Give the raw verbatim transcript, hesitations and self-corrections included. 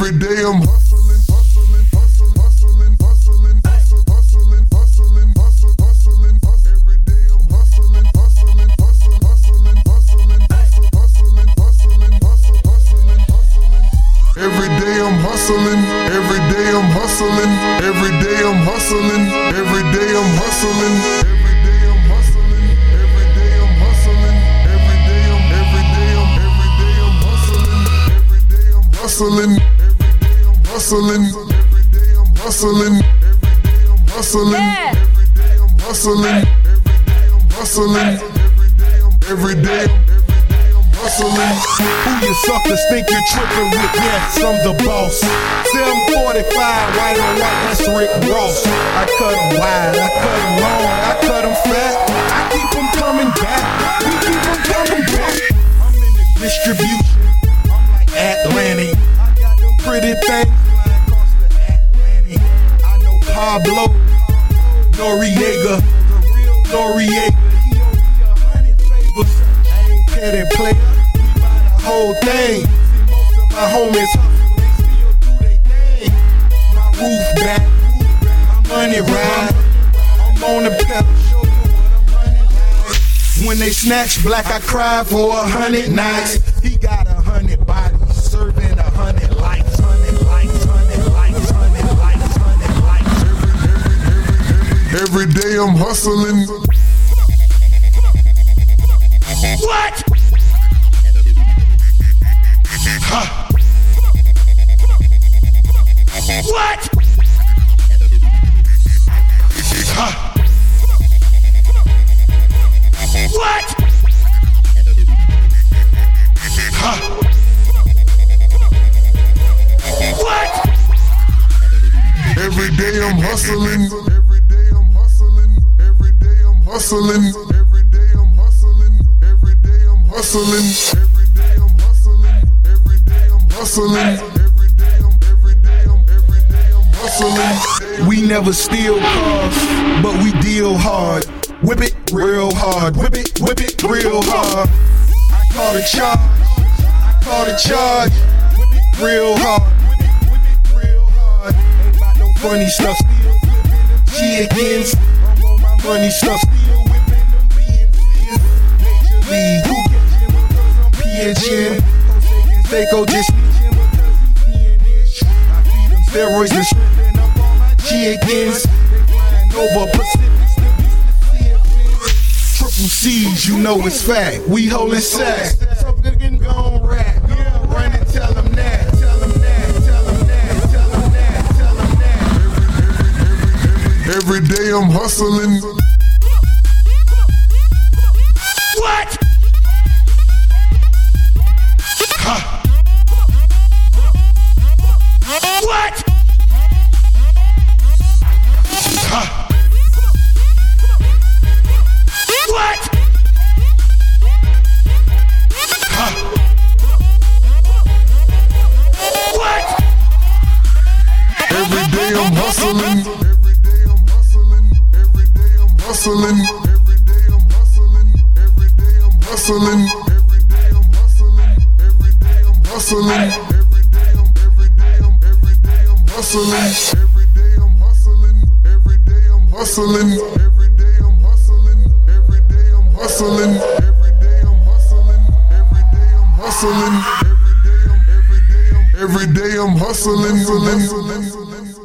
Every day I'm hustling, hustling, hustling, hustling, hustling, hustling, hustling, hustling, hustling, hustling. Every day I'm hustling, hustling, hustling, hustling, hustling, hustling, hustling, hustling, hustling, hustling. Every day I'm hustling, every day I'm hustling, every day I'm hustling, every day I'm hustling, every day I'm hustling, every day I'm hustling, every day I'm, every day I'm, every day I'm hustling, every day I'm hustling, hustling, every day I'm hustling, every day I'm hustling, every day I'm hustling, every day I'm hustling, every day I'm, every day I'm, every day I'm hustling. Who you suckers think you're tripping with? Yes, I'm the boss. seven forty-five, white on white, that's Rick Ross. I cut 'em wide, I cut 'em long, I cut 'em fat. I keep 'em coming back, we keep 'em coming back. I'm in the distribution, I'm like Atlantic. I got them pretty things. Pablo Noriega, the real Noriega. He owe me a hundred favors. I ain't petty player, we buy the whole thing. See, most of my homies hustle, they still do they thing. My roof back, my money ride. I'm on the pedal, show you what I'm running like. When they snatch black, I cry for a hundred nights. He got a hundred bodies, serving a hundred lights, hundred lights, hundred lights, hundred lights, hundred lights. Every day I'm hustling. What? Huh. What? Huh. What? Huh. What? Every day I'm hustling. Every day I'm hustling. Every day I'm hustling. Every day I'm hustling. Every day I'm hustling. Every day I'm hustling. Every day I'm hustling. Every day I'm, every day I'm, every day I'm hustling. We never steal cars, but we deal hard. Whip it real hard. Whip it, whip it real hard. I call the charge. I call the charge. Whip it real hard. Whip it, whip it real hard. Ain't about no funny stuff. Still flipping them chickens. I'm on my money stuff. Still whipping them B N Cs. Major league. Who catching because I'm pitching? Jose Canseco just snitching because he finished. I feed them steroids and stripping up all my chickens. They flying over Pacific. Triple C's, you know it's fact. We holding sacks. So good and gon' rap. Yeah, run and tell them that. Tell them that. Tell them that. Tell them that. Tell them that. Every day I'm hustling. What? Huh. What? Huh. What? Huh. What? Every day I'm hustling. Every day I'm hustling. Every day I'm hustling. Every day I'm hustling. Every day I'm hustling. Every day I'm hustling. Every day I'm hustling. Every day I'm, every day I'm, every day I'm hustling. Every day I'm hustling. Every day I'm hustling. Every day I'm hustling. Every day I'm hustling. Every day I'm hustling. Every day I'm hustling. Every day I'm, every day I'm, every day I'm hustling.